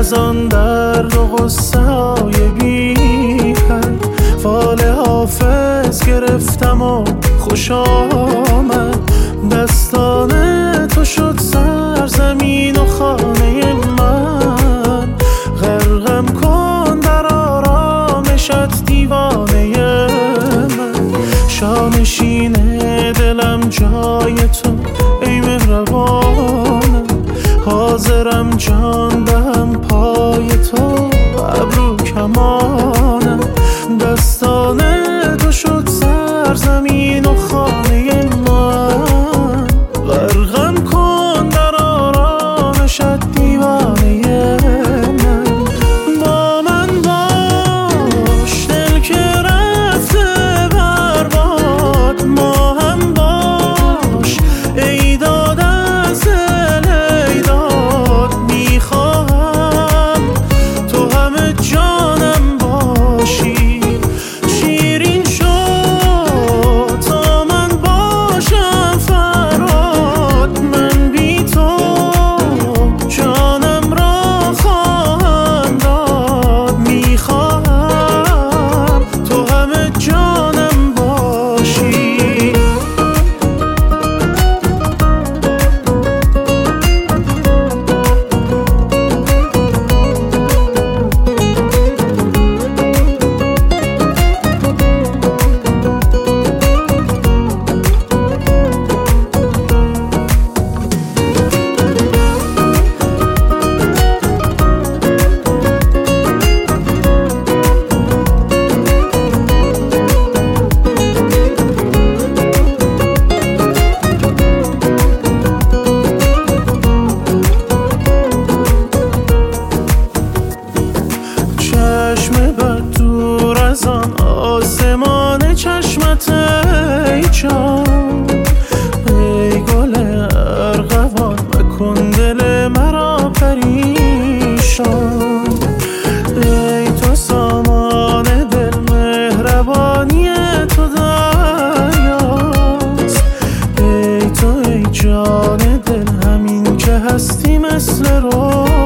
از آن درد و غصه های بی حد فال حافظ گرفتم و خوش آمد. دستان تو شد سرزمین و خانه من، غرقم کن در آرامشت دیوانه من. شانشین دلم جای تو ای مهربانم، حاضرم جان دهم پای تو ابرو کمانم. دستان تو شد سرزمین و خانه من، غرقم کن در آرامشت دیوانه من. با من باش دل که رفته برباد، ما هم باش ای داد از دل ای داد. میخواهم تو همه جانم باشی، شیرین شد تا من باشم فرهاد. من بی تو جانم را خواهم داد، میخواهم تو همه جانم باشی. چشم بد دور از آن آسمان چشمت ای جان، ای گل ارغوان مکن دل مرا پریشان. ای تو سامان دل مهربانی تو دریاست، ای تو ای جان دل همین که هستی مثل رو